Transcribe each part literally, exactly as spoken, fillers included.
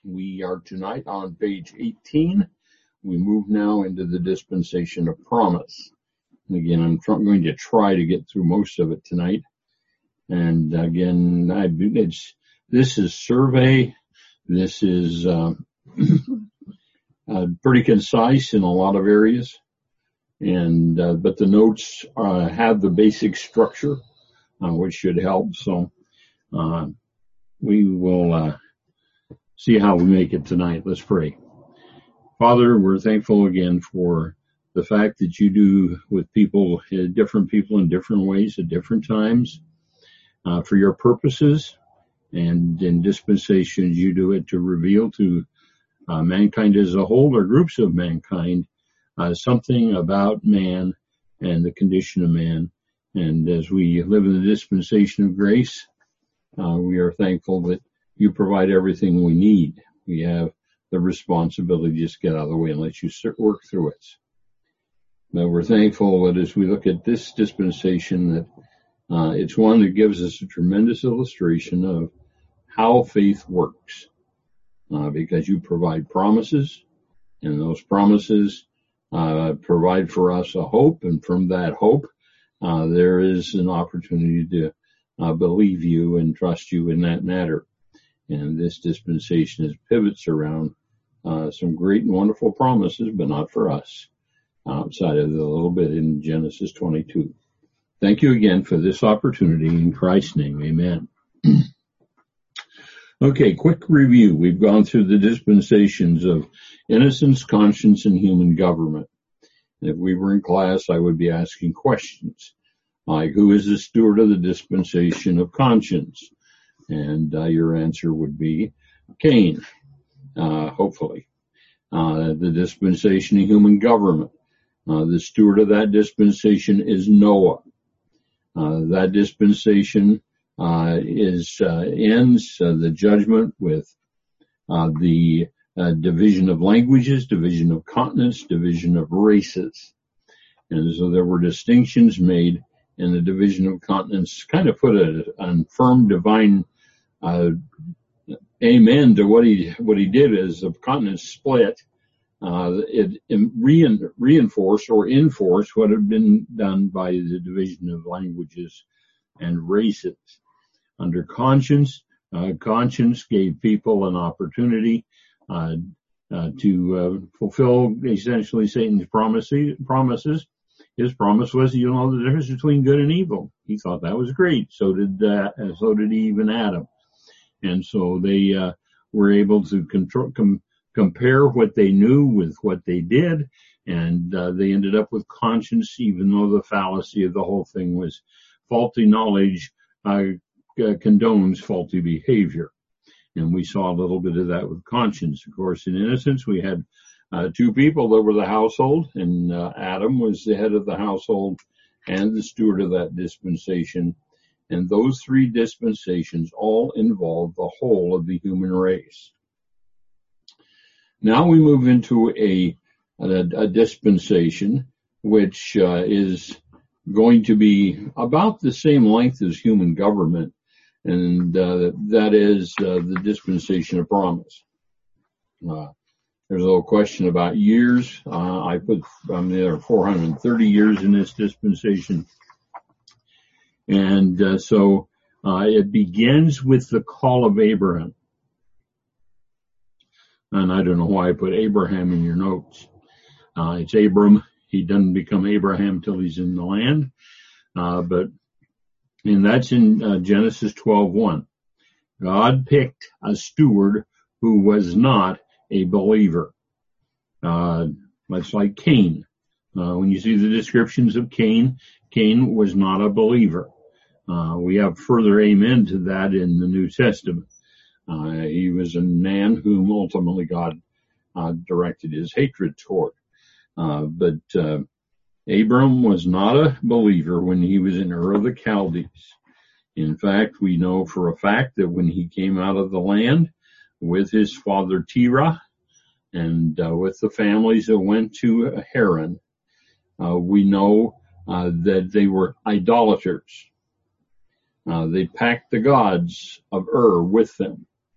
We are tonight on page eighteen. We move now into the dispensation of promise. And again, I'm tr- going to try to get through most of it tonight. And again, I, it's this is survey. This is uh, uh, pretty concise in a lot of areas, and uh, but the notes uh, have the basic structure, uh, which should help. So uh, we will uh, see how we make it tonight. Let's pray. Father, we're thankful again for the fact that you do with people, uh, different people in different ways at different times, uh, for your purposes. And in dispensations, you do it to reveal to uh, mankind as a whole or groups of mankind uh, something about man and the condition of man. And as we live in the dispensation of grace, uh, we are thankful that you provide everything we need. We have the responsibility to just get out of the way and let you work through it. But we're thankful that as we look at this dispensation, that uh, it's one that gives us a tremendous illustration of how faith works, uh, because you provide promises, and those promises uh, provide for us a hope, and from that hope, uh, there is an opportunity to uh, believe you and trust you in that matter. And this dispensation is pivots around uh, some great and wonderful promises, but not for us, outside of the little bit in Genesis twenty-two. Thank you again for this opportunity. In Christ's name, amen. Okay, quick review. We've gone through the dispensations of innocence, conscience, and human government. If we were in class, I would be asking questions like, who is the steward of the dispensation of conscience? And uh, your answer would be Cain, uh, hopefully. Uh, the dispensation of human government. Uh, the steward of that dispensation is Noah. Uh, that dispensation uh, is uh, ends uh, the judgment with uh, the uh, division of languages, division of continents, division of races. And so there were distinctions made in the division of continents, kind of put a, a firm divine uh, amen to what he what he did as the continents split. Uh, it, it rein, reinforced or enforced what had been done by the division of languages and races. Under conscience, uh, conscience gave people an opportunity uh, uh, to uh, fulfill essentially Satan's promises. promises. His promise was, you know, the difference between good and evil. He thought that was great. So did uh, so did even Adam. And so they uh, were able to control, com- compare what they knew with what they did, and uh, they ended up with conscience, even though the fallacy of the whole thing was faulty knowledge uh, uh, condones faulty behavior. And we saw a little bit of that with conscience. Of course, in innocence, we had uh, two people that were the household, and uh, Adam was the head of the household and the steward of that dispensation. And those three dispensations all involve the whole of the human race. Now we move into a, a, a dispensation which uh, is going to be about the same length as human government, and uh, that is uh, the dispensation of promise. Uh, there's a little question about years. Uh, I put um, there are four hundred thirty years in this dispensation. And uh, so uh, it begins with the call of Abraham. And I don't know why I put Abraham in your notes. Uh, it's Abram. He doesn't become Abraham till he's in the land. Uh, but, and that's in uh, Genesis twelve one. God picked a steward who was not a believer. Uh, much like Cain. Uh, when you see the descriptions of Cain, Cain was not a believer. Uh, we have further amen to that in the New Testament. Uh, he was a man whom ultimately God uh, directed his hatred toward. Uh, but uh, Abram was not a believer when he was in Ur of the Chaldees. In fact, we know for a fact that when he came out of the land with his father Terah and uh, with the families that went to Haran, uh, we know uh, that they were idolaters. Uh, they packed the gods of Ur with them.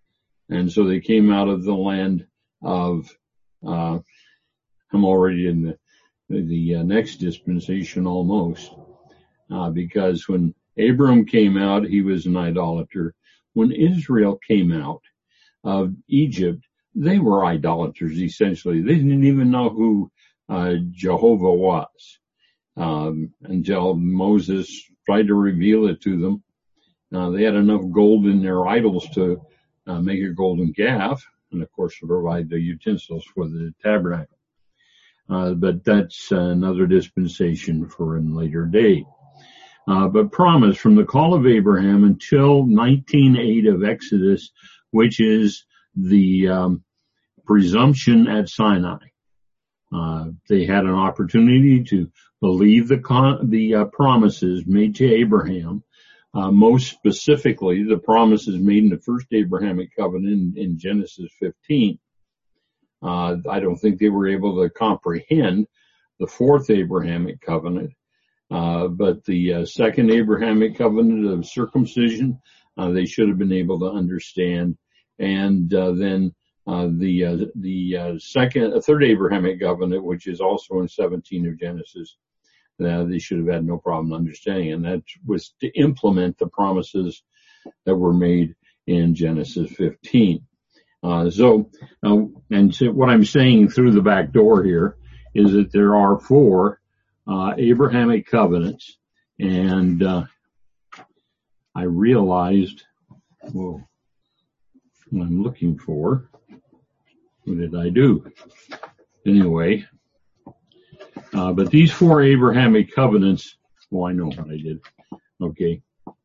And so they came out of the land of, uh, I'm already in the, the uh, next dispensation almost, uh, because when Abram came out, he was an idolater. When Israel came out of Egypt, they were idolaters, essentially. They didn't even know who uh, Jehovah was um, until Moses tried to reveal it to them. Uh, they had enough gold in their idols to uh, make a golden calf, and of course to provide the utensils for the tabernacle. Uh, but that's another dispensation for a later day. Uh, but promise from the call of Abraham until nineteen eight of Exodus, which is the um, presumption at Sinai. Uh, they had an opportunity to believe the con- the uh, promises made to Abraham, uh, most specifically the promises made in the first Abrahamic covenant in, in Genesis fifteen. Uh, I don't think they were able to comprehend the fourth Abrahamic covenant, uh, but the uh, second Abrahamic covenant of circumcision, uh, they should have been able to understand. And uh, then uh, the uh, the uh, second, uh, third Abrahamic covenant, which is also in seventeen of Genesis, uh, they should have had no problem understanding. And that was to implement the promises that were made in Genesis fifteen. Uh, so, uh, and so what I'm saying through the back door here is that there are four uh, Abrahamic covenants, and uh, I realized, whoa, what I'm looking for. What did I do? Anyway, uh, but these four Abrahamic covenants, well, I know what I did. Okay.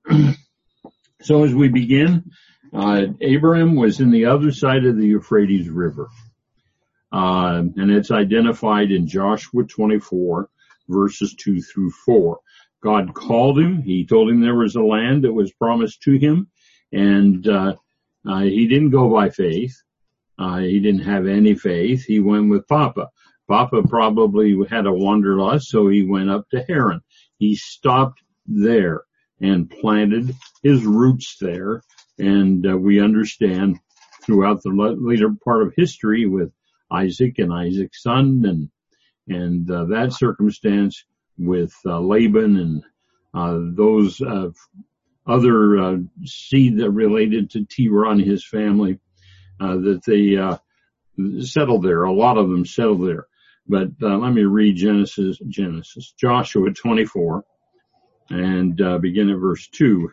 So as we begin, uh, Abraham was in the other side of the Euphrates River. Uh, and it's identified in Joshua twenty-four, verses two through four. God called him. He told him there was a land that was promised to him. And, uh, uh he didn't go by faith. Uh, he didn't have any faith. He went with Papa. Papa probably had a wanderlust, so he went up to Haran. He stopped there and planted his roots there. And uh, we understand throughout the later part of history with Isaac and Isaac's son and and uh, that circumstance with uh, Laban and uh, those uh, other uh, seed that related to Terah and his family, uh, that they uh, settled there. A lot of them settled there. But uh, let me read Genesis, Genesis, Joshua twenty-four, and uh, begin at verse two.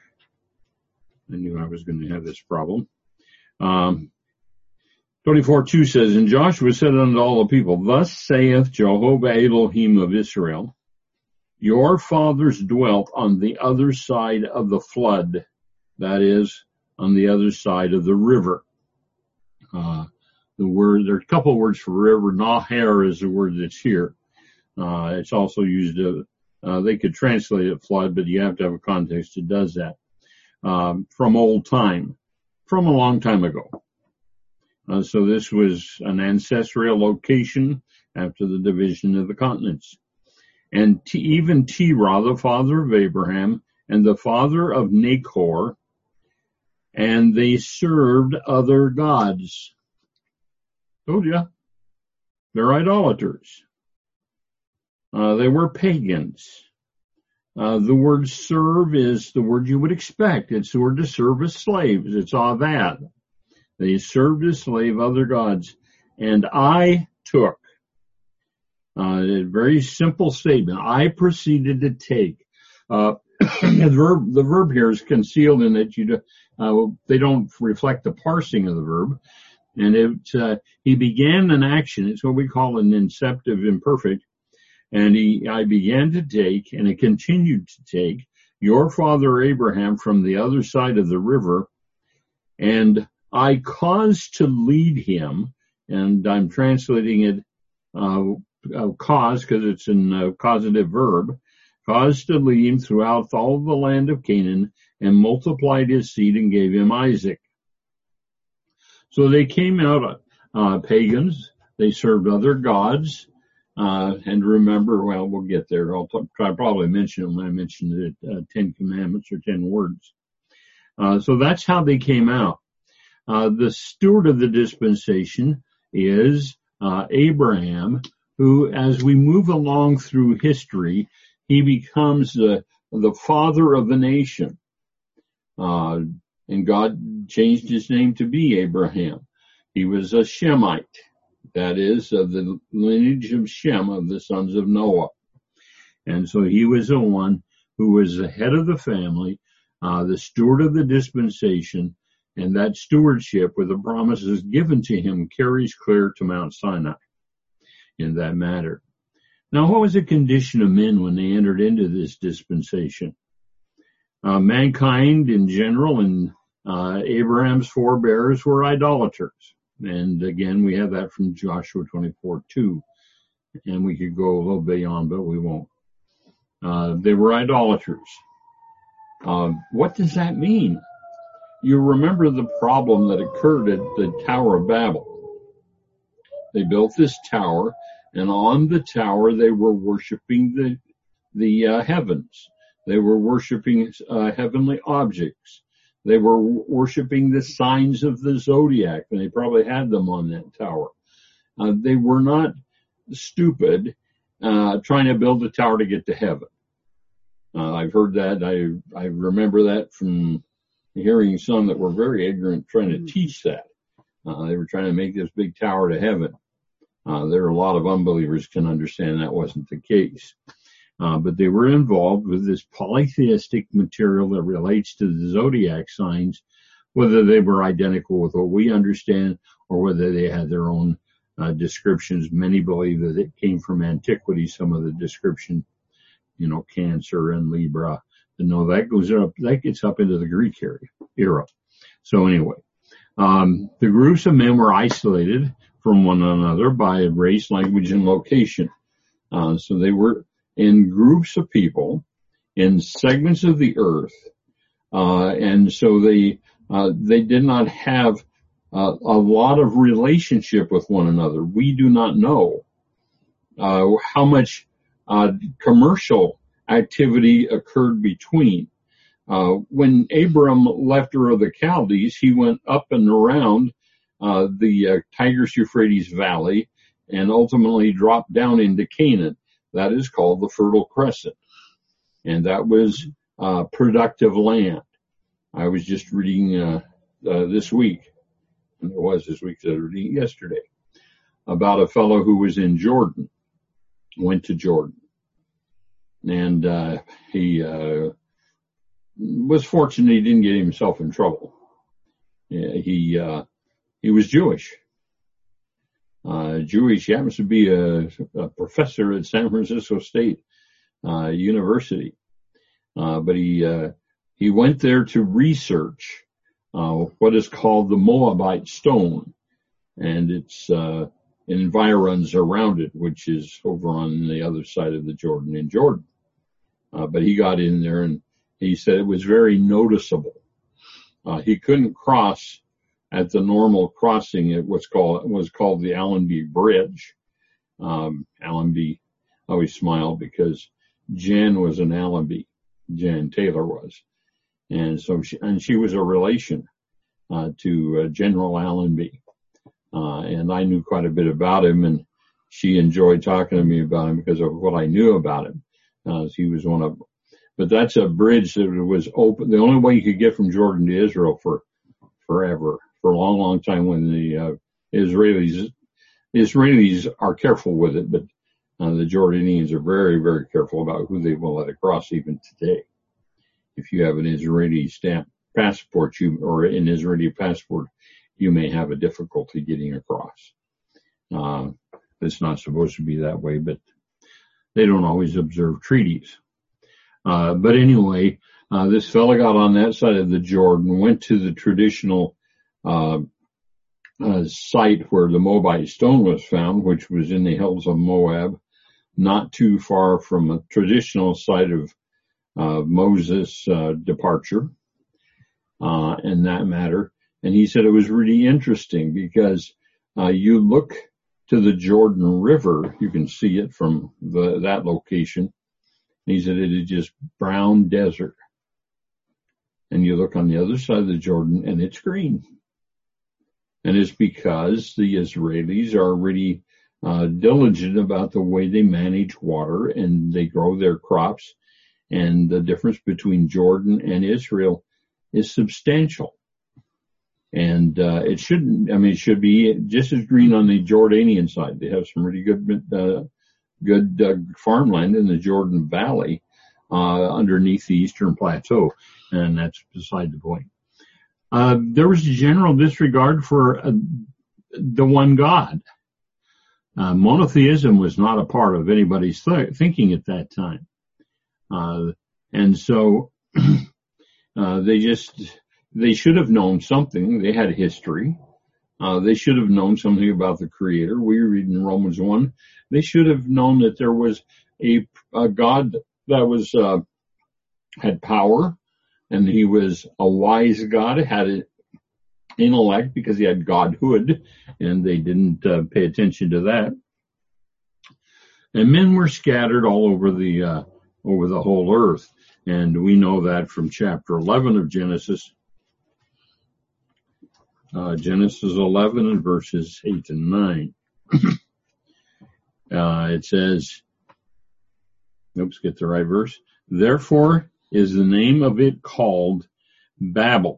I knew I was going to have this problem. Um, twenty-four two says, And Joshua said unto all the people, Thus saith Jehovah Elohim of Israel, Your fathers dwelt on the other side of the flood, that is, on the other side of the river. Uh, the word, there are a couple of words for river. Naher is the word that's here. Uh, it's also used, uh, uh, they could translate it flood, but you have to have a context that does that. Um, from old time, from a long time ago. Uh, so this was an ancestral location after the division of the continents. And T- even Terah, the father of Abraham, and the father of Nahor, and they served other gods. Told you, they're idolaters. Uh, they were pagans. Uh, the word serve is the word you would expect. It's the word to serve as slaves. It's avad. They served as slave other gods. And I took, uh, a very simple statement. I proceeded to take, uh, the verb, the verb here is concealed in that you, do, uh, they don't reflect the parsing of the verb. And it, uh, he began an action. It's what we call an inceptive imperfect. And he, I began to take, and it continued to take, your father Abraham from the other side of the river, and I caused to lead him, and I'm translating it, uh, uh cause, because it's in uh, causative verb, caused to lead him throughout all the land of Canaan, and multiplied his seed and gave him Isaac. So they came out, uh, pagans, they served other gods. Uh, and remember, well, we'll get there. I'll t- try probably mention them when I mentioned the uh, Ten Commandments or Ten Words. Uh, so that's how they came out. Uh, the steward of the dispensation is uh, Abraham, who, as we move along through history, he becomes the, the father of the nation. Uh, and God changed his name to be Abraham. He was a Shemite, that is, of the lineage of Shem, of the sons of Noah. And so he was the one who was the head of the family, uh, the steward of the dispensation, and that stewardship with the promises given to him carries clear to Mount Sinai in that matter. Now, what was the condition of men when they entered into this dispensation? Uh, mankind in general and uh, Abraham's forebears were idolaters. And again, we have that from Joshua twenty-four two. And we could go a little beyond, but we won't. Uh, they were idolaters. Uh, what does that mean? You remember the problem that occurred at the Tower of Babel. They built this tower, and on the tower they were worshiping the the uh, heavens. They were worshiping uh, heavenly objects. They were worshiping the signs of the zodiac, and they probably had them on that tower. Uh, they were not stupid uh, trying to build a tower to get to heaven. Uh, I've heard that. I I remember that from hearing some that were very ignorant trying to teach that. Uh, they were trying to make this big tower to heaven. Uh, there are a lot of unbelievers can understand that wasn't the case. Uh, but they were involved with this polytheistic material that relates to the zodiac signs, whether they were identical with what we understand or whether they had their own uh, descriptions. Many believe that it came from antiquity, some of the description, you know, Cancer and Libra. And no, that goes up, that gets up into the Greek area, era. So anyway, um, the groups of men were isolated from one another by race, language, and location. Uh, so they were in groups of people in segments of the earth, uh, and so they uh, they did not have uh, a lot of relationship with one another. We do not know uh, how much uh, commercial activity occurred between. Uh, when Abram left Ur of the Chaldees, he went up and around uh, the uh, Tigris-Euphrates Valley and ultimately dropped down into Canaan. That is called the Fertile Crescent. And that was uh, productive land. I was just reading uh, uh, this week, and it was this week, I was reading yesterday, about a fellow who was in Jordan, went to Jordan. And uh, he uh, was fortunate he didn't get himself in trouble. Yeah, he uh, he was Jewish. Uh, Jewish. He happens to be a, a professor at San Francisco State uh, University. Uh, but he uh, he went there to research uh, what is called the Moabite stone, and its uh, environs around it, which is over on the other side of the Jordan in Jordan. Uh, but he got in there and he said it was very noticeable. Uh, he couldn't cross at the normal crossing. It was called, it was called the Allenby Bridge. Um, Allenby always smiled because Jen was an Allenby. Jen Taylor was. And so she, and she was a relation, uh, to uh, General Allenby. Uh, and I knew quite a bit about him, and she enjoyed talking to me about him because of what I knew about him. Uh, he was one of, but that's a bridge that was open. The only way you could get from Jordan to Israel for forever, for a long, long time when the uh, Israelis, Israelis are careful with it, but uh, the Jordanians are very, very careful about who they will let across even today. If you have an Israeli stamp passport, you, or an Israeli passport, you may have a difficulty getting across. Uh, it's not supposed to be that way, but they don't always observe treaties. Uh, but anyway, uh, this fellow got on that side of the Jordan, went to the traditional, uh, uh, site where the Moabite stone was found, which was in the hills of Moab, not too far from a traditional site of, uh, Moses' uh, departure, uh, in that matter. And he said it was really interesting because, uh, you look to the Jordan River, you can see it from the, that location. He said it is just brown desert. And you look on the other side of the Jordan and it's green. And it's because the Israelis are really uh, diligent about the way they manage water and they grow their crops. And the difference between Jordan and Israel is substantial. And uh, it shouldn't, I mean, it should be just as green on the Jordanian side. They have some really good, uh, good uh, farmland in the Jordan Valley uh, underneath the Eastern Plateau. And that's beside the point. Uh, there was a general disregard for uh, the one God. Uh, monotheism was not a part of anybody's th- thinking at that time. Uh, and so uh, they just, they should have known something. They had history. Uh, they should have known something about the Creator. We read in Romans one. They should have known that there was a, a God that was uh, had power. And he was a wise God, had an intellect because he had godhood, and they didn't uh, pay attention to that. And men were scattered all over the uh, over the whole earth, and we know that from chapter eleven of Genesis. Uh, Genesis eleven and verses eight and nine. uh, it says, oops, get the right verse. Therefore is the name of it called Babel,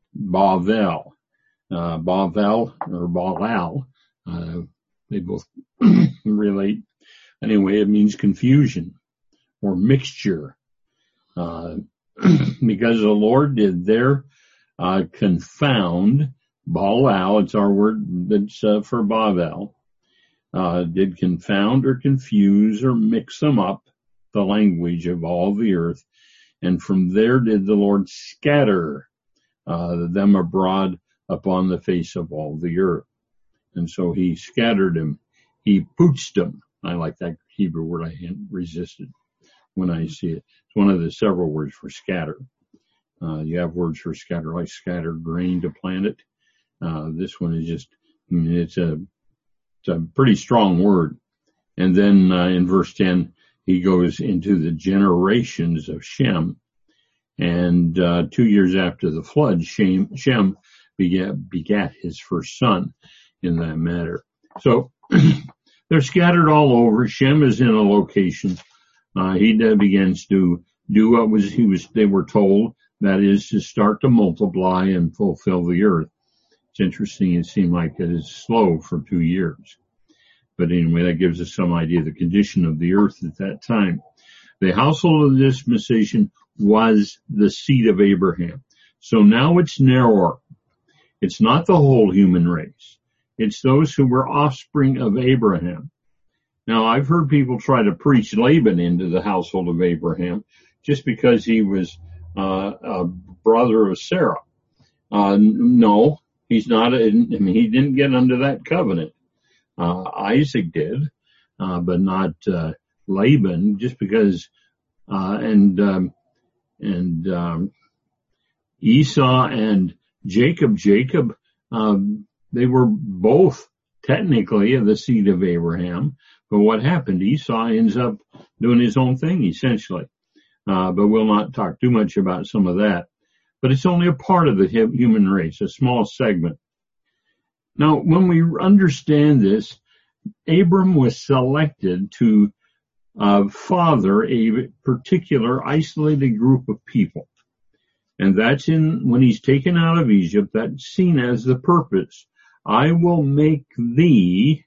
Bavel, uh, Bavel or Balal. Uh, they both relate. Anyway, it means confusion or mixture, uh, because the Lord did there uh, confound Balal. It's our word that's uh, for Bavel. Uh, did confound or confuse or mix them up, the language of all the earth. And from there did the Lord scatter uh, them abroad upon the face of all the earth. And so he scattered them. He pooched them. I like that Hebrew word. I resisted when I see it. It's one of the several words for scatter. Uh, you have words for scatter, like scatter grain to plant it. Uh, this one is just, I mean, it's a, it's a pretty strong word. And then uh, in verse ten, he goes into the generations of Shem. And uh, two years after the flood, Shem, Shem begat, begat his first son in that matter. So they're scattered all over. Shem is in a location. Uh, he begins to do what was he was they were told, that is to start to multiply and fulfill the earth. It's interesting. It seemed like it is slow for two years. But anyway, that gives us some idea of the condition of the earth at that time. The household of the dispensation was the seed of Abraham. So now it's narrower. It's not the whole human race. It's those who were offspring of Abraham. Now, I've heard people try to preach Laban into the household of Abraham just because he was uh, a brother of Sarah. Uh, no, he's not. A, I mean, he didn't get under that covenant. Uh, Isaac did, uh, but not, uh, Laban, just because, uh, and, um, and, um, Esau and Jacob, Jacob, um, they were both technically of the seed of Abraham, but what happened? Esau ends up doing his own thing, essentially. Uh, but we'll not talk too much about some of that. But it's only a part of the human race, a small segment. Now, when we understand this, Abram was selected to uh, father a particular isolated group of people. And that's in, when he's taken out of Egypt, that's seen as the purpose. I will make thee,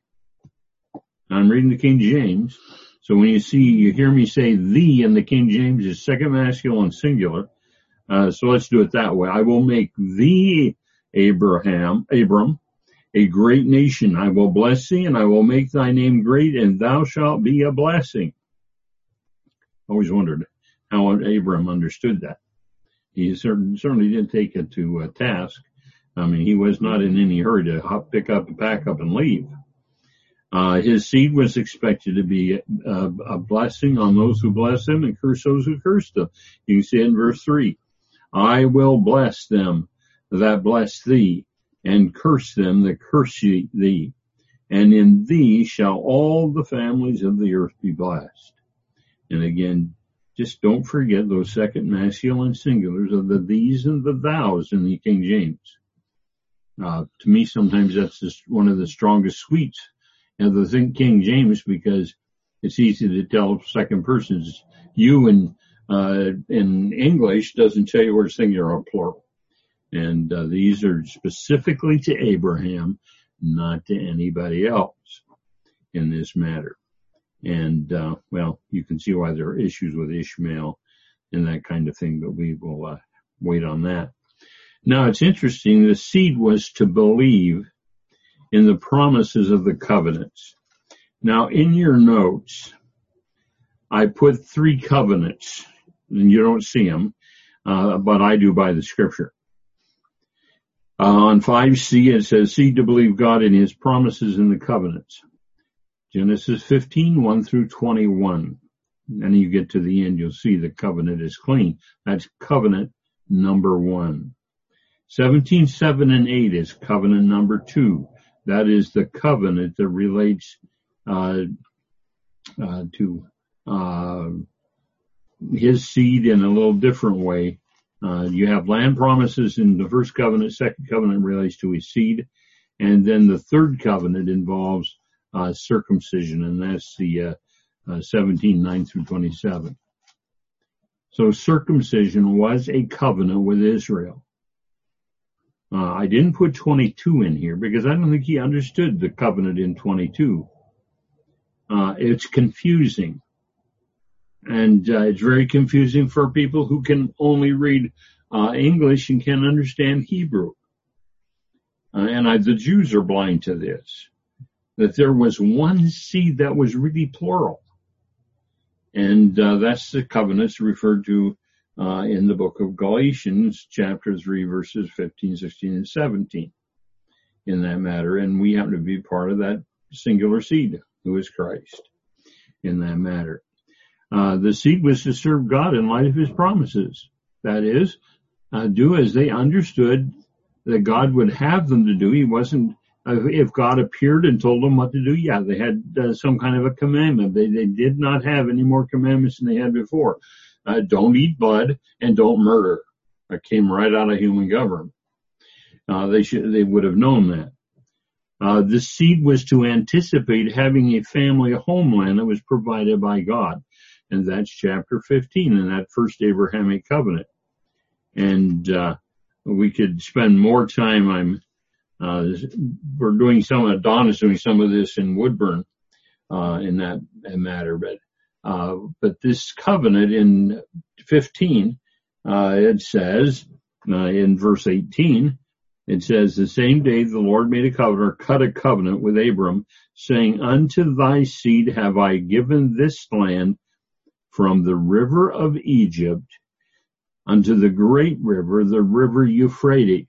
I'm reading the King James, so when you see, you hear me say thee in the King James is second masculine singular. Uh, so let's do it that way. I will make thee, Abraham, Abram, a great nation. I will bless thee, and I will make thy name great, and thou shalt be a blessing. Always wondered how Abram understood that. He certainly, certainly didn't take it to a task. I mean, he was not in any hurry to hop, pick up, pack up, and leave. Uh, his seed was expected to be a, a blessing on those who bless him and curse those who curse them. You can see it in verse three. I will bless them that bless thee, and curse them that curse thee. And in thee shall all the families of the earth be blessed. And again, just don't forget those second masculine singulars of the these and the thous in the King James. Uh, to me, sometimes that's just one of the strongest suites of the King James, because it's easy to tell second persons. You in, uh, in English doesn't tell you where it's singular or plural. And uh, these are specifically to Abraham, not to anybody else in this matter. And, uh, well, you can see why there are issues with Ishmael and that kind of thing, but we will uh, wait on that. Now, it's interesting. The seed was to believe in the promises of the covenants. Now, in your notes, I put three covenants, and you don't see them, uh, but I do by the scripture. Uh, on five C, it says, seed to believe God in his promises in the covenants. Genesis fifteen, one through twenty-one. And you get to the end, you'll see the covenant is clean. That's covenant number one. seventeen, seven, and eight is covenant number two. That is the covenant that relates uh, uh, to uh, his seed in a little different way. Uh, you have land promises in the first covenant. Second covenant relates to his seed. And then the third covenant involves uh, circumcision, and that's the uh, uh, seventeen, nine through twenty-seven. So circumcision was a covenant with Israel. Uh, I didn't put twenty-two in here because I don't think he understood the covenant in twenty-two. Uh, it's confusing. And uh, it's very confusing for people who can only read uh, English and can't understand Hebrew. Uh, and I, the Jews are blind to this, that there was one seed that was really plural. And uh, that's the covenants referred to uh, in the book of Galatians, chapter three, verses fifteen, sixteen, and seventeen in that matter. And we happen to be part of that singular seed, who is Christ, in that matter. Uh, the seed was to serve God in light of his promises. That is, uh, do as they understood that God would have them to do. He wasn't, uh, if God appeared and told them what to do, yeah, they had uh, some kind of a commandment. They, they did not have any more commandments than they had before. Uh, don't eat blood and don't murder. That came right out of human government. Uh, they should, they would have known that. Uh, the seed was to anticipate having a family, a homeland that was provided by God. And that's chapter fifteen in that first Abrahamic covenant. And, uh, we could spend more time. I'm, uh, we're doing some, Don is doing some of this in Woodburn, uh, in that matter. But, uh, but this covenant in fifteen, uh, it says, uh, in verse eighteen, it says, the same day the Lord made a covenant, or cut a covenant with Abram, saying, unto thy seed have I given this land, from the river of Egypt unto the great river, the river Euphrates.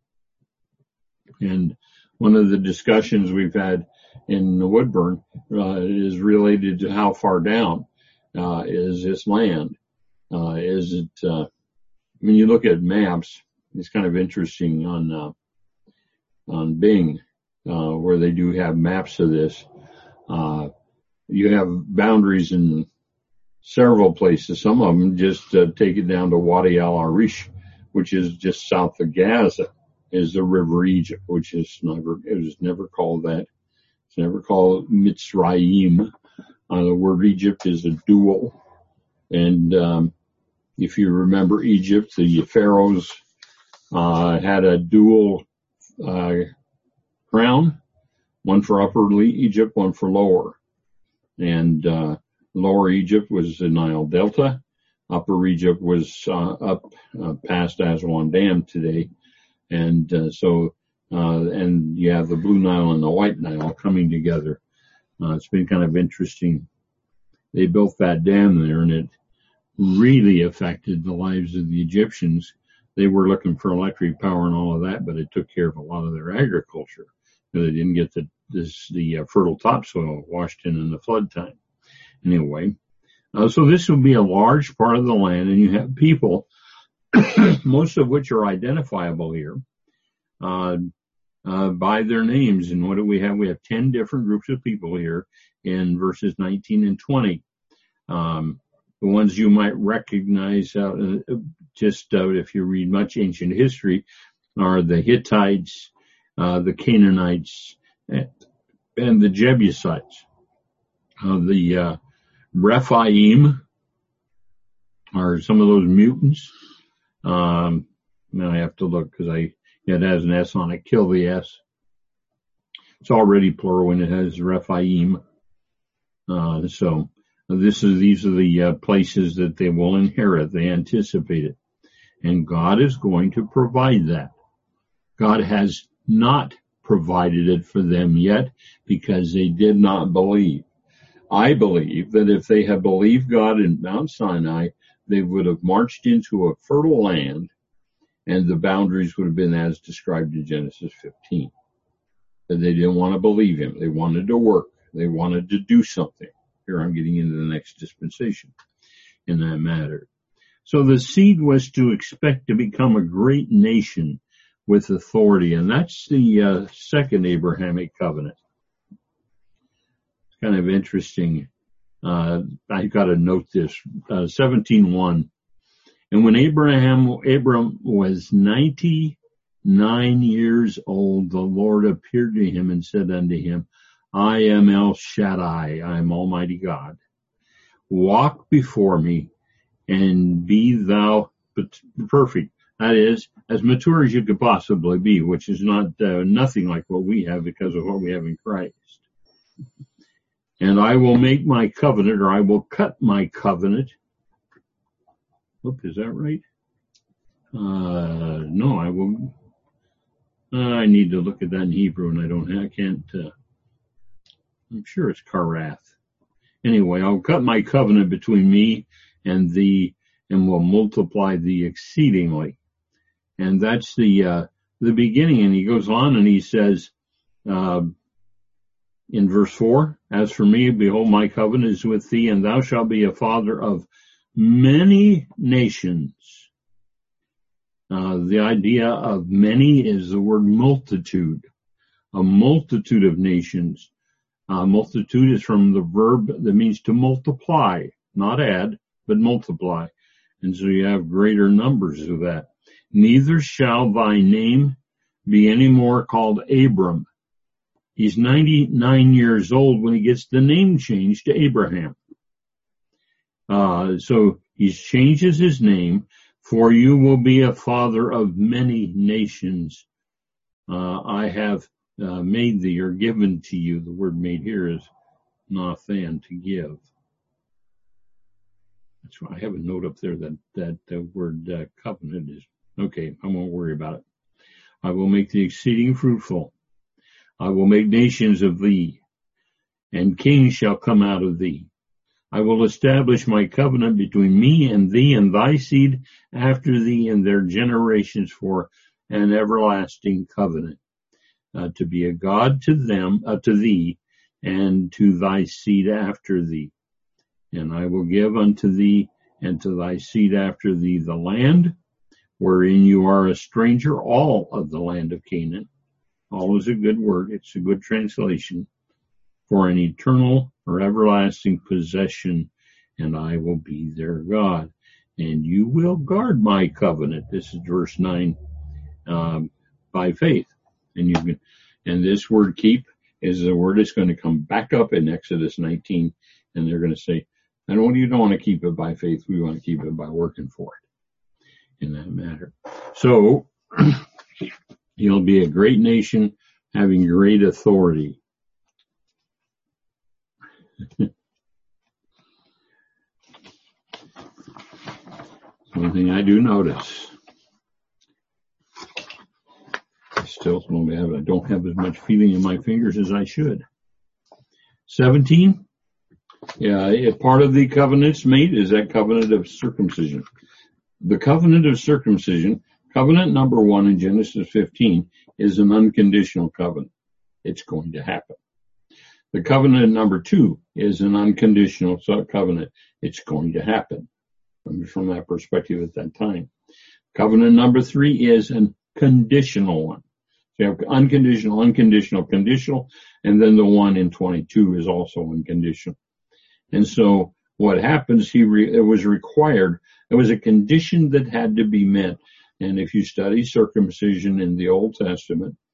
And one of the discussions we've had in Woodburn uh, is related to how far down uh, is this land. Uh, is it, uh, when you look at maps, it's kind of interesting on uh, on Bing, uh, where they do have maps of this. Uh, you have boundaries in several places. Some of them just uh, take it down to Wadi al-Arish, which is just south of Gaza, is the river Egypt, which is never, it was never called that. It's never called Mitzrayim. Uh, the word Egypt is a dual. And, um, if you remember Egypt, the pharaohs, uh, had a dual, uh, crown, one for upper Egypt, one for lower. And, uh, Lower Egypt was the Nile Delta. Upper Egypt was uh, up uh, past Aswan Dam today. And uh, so, uh, and you have the Blue Nile and the White Nile coming together. Uh, it's been kind of interesting. They built that dam there, and it really affected the lives of the Egyptians. They were looking for electric power and all of that, but it took care of a lot of their agriculture. They didn't get the, this, the uh, fertile topsoil washed in in the flood time. Anyway, uh, so this will be a large part of the land, and you have people, most of which are identifiable here, uh, uh, by their names. And what do we have? We have ten different groups of people here in verses nineteen and twenty. Um, the ones you might recognize, uh, just uh, if you read much ancient history, are the Hittites uh, the Canaanites, and, and the Jebusites. Uh, the uh, Rephaim are some of those mutants. Um, now I have to look because I it has an S on it. Kill the S. It's already plural when it has Rephaim. Uh, so this is these are the uh, places that they will inherit. They anticipate it, and God is going to provide that. God has not provided it for them yet because they did not believe. I believe that if they had believed God in Mount Sinai, they would have marched into a fertile land, and the boundaries would have been as described in Genesis fifteen. But they didn't want to believe him. They wanted to work. They wanted to do something. Here I'm getting into the next dispensation in that matter. So the seed was to expect to become a great nation with authority, and that's the uh, second Abrahamic covenant. It's kind of interesting. Uh, I got to note this, uh, seventeen one. And when Abraham, Abram was ninety-nine years old, the Lord appeared to him and said unto him, I am El Shaddai, I am Almighty God. Walk before me and be thou perfect. That is, as mature as you could possibly be, which is not uh, nothing like what we have because of what we have in Christ. And I will make my covenant, or I will cut my covenant. Whoop, is that right? Uh, no, I will. Uh, I need to look at that in Hebrew, and I don't. I can't. Uh, I'm sure it's Karath. Anyway, I'll cut my covenant between me and thee, and will multiply thee exceedingly. And that's the uh, the beginning. And he goes on and he says, uh, in verse four, as for me, behold, my covenant is with thee, and thou shalt be a father of many nations. Uh, the idea of many is the word multitude, a multitude of nations. Uh, multitude is from the verb that means to multiply, not add, but multiply. And so you have greater numbers of that. Neither shall thy name be any more called Abram. He's ninety-nine years old when he gets the name changed to Abraham. Uh, so he changes his name, for you will be a father of many nations. Uh, I have uh, made thee, or given to you. The word made here is nathan, to give. That's why I have a note up there that that the word uh, covenant is. Okay, I won't worry about it. I will make thee exceeding fruitful. I will make nations of thee, and kings shall come out of thee. I will establish my covenant between me and thee and thy seed after thee and their generations for an everlasting covenant, uh, to be a God to them, uh, to thee, and to thy seed after thee. And I will give unto thee and to thy seed after thee the land wherein you are a stranger, all of the land of Canaan. All is a good word. It's a good translation. For an eternal or everlasting possession, and I will be their God. And you will guard my covenant. This is verse nine, um, by faith. And you can, and this word keep is the word that's going to come back up in Exodus nineteen, and they're going to say, I don't, you don't want to keep it by faith. We want to keep it by working for it in that matter. So you'll be a great nation having great authority. One thing I do notice, I still don't have, I don't have as much feeling in my fingers as I should. seventeen, yeah, part of the covenants made is that covenant of circumcision. The covenant of circumcision, covenant number one in Genesis fifteen, is an unconditional covenant. It's going to happen. The covenant number two is an unconditional covenant. It's going to happen from that perspective at that time. Covenant number three is a conditional one. So you have unconditional, unconditional, conditional, and then the one in twenty-two is also unconditional. And so what happens, he re, it was required, it was a condition that had to be met. And if you study circumcision in the Old Testament,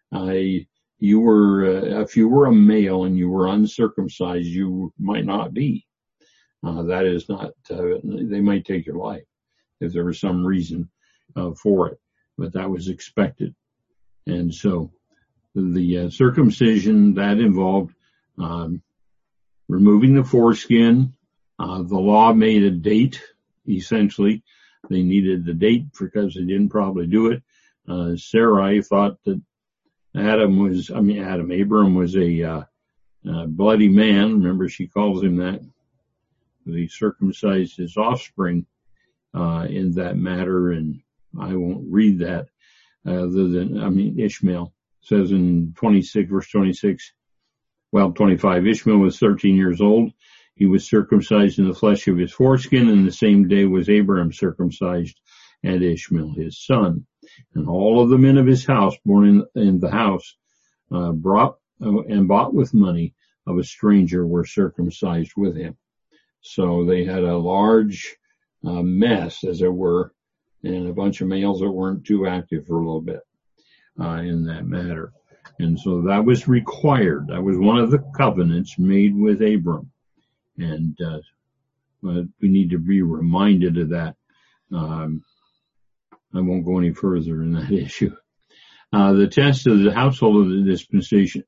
I, you were, uh, if you were a male and you were uncircumcised, you might not be. Uh, that is not, uh, they might take your life if there was some reason uh, for it, but that was expected. And so the uh, circumcision, that involved um, removing the foreskin. Uh, the law made a date, essentially. They needed the date because they didn't probably do it. Uh, Sarai thought that Adam was, I mean, Adam, Abram was a uh, uh, bloody man. Remember, she calls him that. He circumcised his offspring uh, in that matter, and I won't read that other than, I mean, Ishmael says in twenty-six, verse twenty-six, well, twenty-five, Ishmael was thirteen years old. He was circumcised in the flesh of his foreskin, and the same day was Abraham circumcised, and Ishmael his son. And all of the men of his house, born in, in the house, uh, brought uh, and bought with money of a stranger were circumcised with him. So they had a large uh, mess, as it were, and a bunch of males that weren't too active for a little bit uh, in that matter. And so that was required. That was one of the covenants made with Abram. And uh, we need to be reminded of that. Um, I won't go any further in that issue. Uh, the test of the household of the dispensation.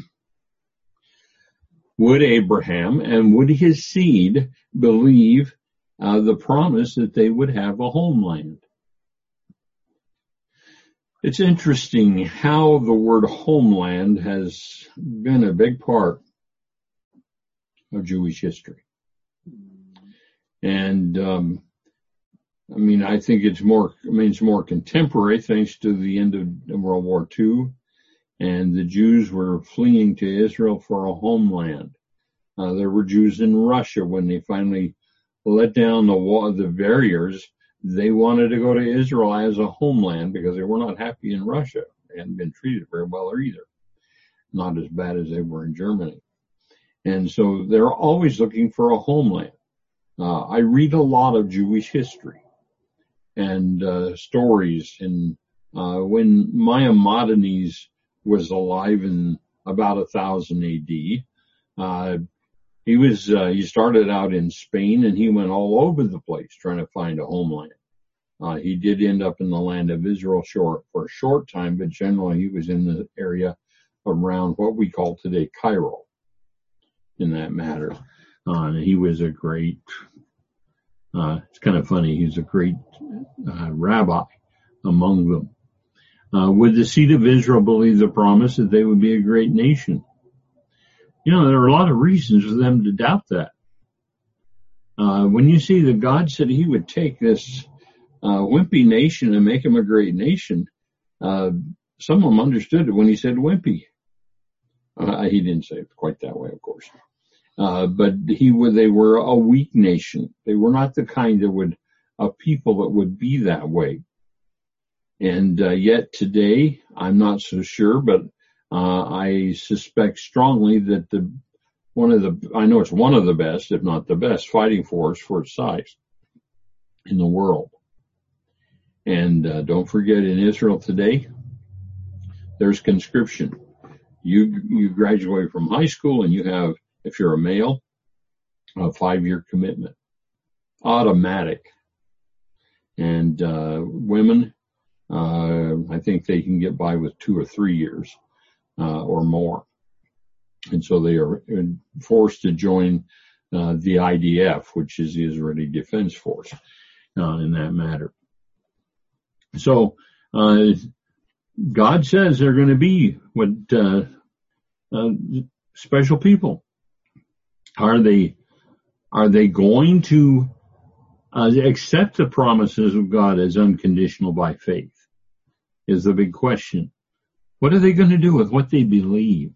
Would Abraham and would his seed believe uh, the promise that they would have a homeland? It's interesting how the word homeland has been a big part of Jewish history. And, um, I mean, I think it's more, I mean, it's more contemporary thanks to the end of World War Two. And the Jews were fleeing to Israel for a homeland. Uh, there were Jews in Russia when they finally let down the wall, the barriers. They wanted to go to Israel as a homeland because they were not happy in Russia. They hadn't been treated very well either. Not as bad as they were in Germany. And so they're always looking for a homeland. Uh, I read a lot of Jewish history and uh, stories. And uh, when Maimonides was alive in about one thousand A D, uh, he was uh, he started out in Spain and he went all over the place trying to find a homeland. Uh, he did end up in the land of Israel short for a short time, but generally he was in the area around what we call today Cairo. In that matter, uh, and he was a great. Uh, it's kind of funny. He's a great uh, rabbi among them. Uh, would the seed of Israel believe the promise that they would be a great nation? You know, there are a lot of reasons for them to doubt that. Uh, when you see that God said he would take this uh, wimpy nation and make him a great nation, uh, some of them understood it when he said wimpy. Uh, he didn't say it quite that way, of course. Uh, but he were, they were a weak nation. They were not the kind that would, of people that would be that way. And, uh, yet today, I'm not so sure, but, uh, I suspect strongly that the, one of the, I know it's one of the best, if not the best fighting force for its size in the world. And, uh, don't forget in Israel today, there's conscription. You, you graduate from high school and you have, if you're a male, a five-year commitment, automatic. And uh, women, uh, I think they can get by with two or three years uh, or more. And so they are forced to join uh, the I D F, which is the Israeli Defense Force, uh, in that matter. So uh, God says they're going to be what uh, uh, special people. Are they, are they going to uh, accept the promises of God as unconditional by faith? Is the big question. What are they going to do with what they believe?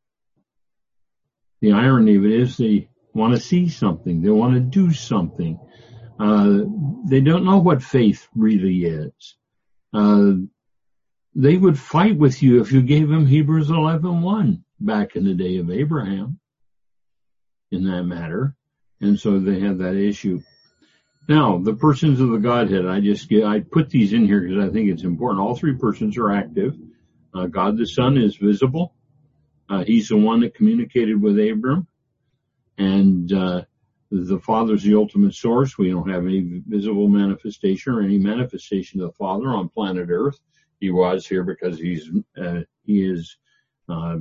The irony of it is they want to see something. They want to do something. Uh, they don't know what faith really is. Uh, they would fight with you if you gave them Hebrews eleven one back in the day of Abraham. In that matter. And so they have that issue. Now, the persons of the Godhead, I just get, I put these in here because I think it's important. All three persons are active. Uh, God the Son is visible. Uh, he's the one that communicated with Abram. And uh, the Father's the ultimate source. We don't have any visible manifestation or any manifestation of the Father on planet Earth. He was here because he's uh, he is uh,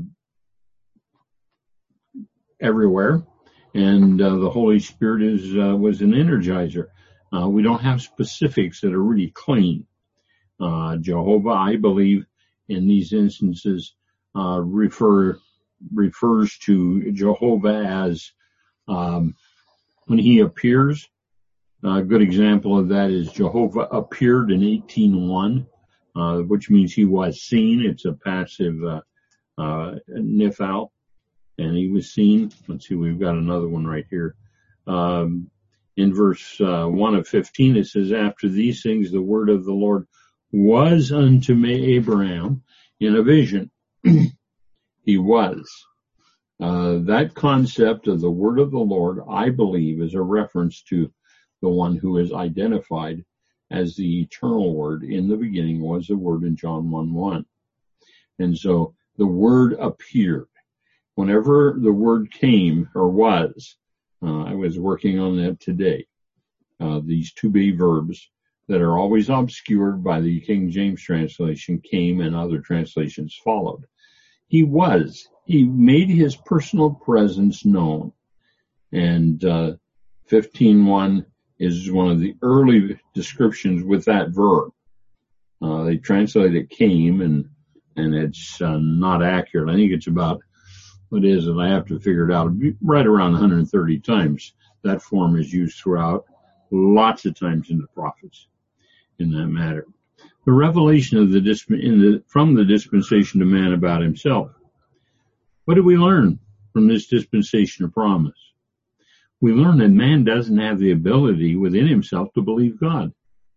everywhere. And uh, the Holy Spirit is uh, was an energizer. Uh, we don't have specifics that are really clean. Uh, Jehovah, I believe, in these instances, uh, refer refers to Jehovah as um, when he appears. A good example of that is Jehovah appeared in eighteen one, uh, which means he was seen. It's a passive uh, uh, nifal, and he was seen. Let's see, we've got another one right here. Um, in verse uh, one of fifteen, it says, after these things, the word of the Lord was unto me, Abraham, in a vision. He was. Uh, that concept of the word of the Lord, I believe, is a reference to the one who is identified as the eternal word. In the beginning was the word in John one one. And so the word appeared. Whenever the word came or was, uh, I was working on that today. Uh, these to be verbs that are always obscured by the King James translation came and other translations followed. He was. He made his personal presence known. And uh, fifteen one is one of the early descriptions with that verb. Uh, they translate it came, and and it's uh, not accurate. I think it's about, what is it? I have to figure it out. Right around one hundred thirty times that form is used throughout, lots of times in the prophets in that matter. The revelation of the, disp- in the from the dispensation to man about himself. What do we learn from this dispensation of promise? We learn that man doesn't have the ability within himself to believe God.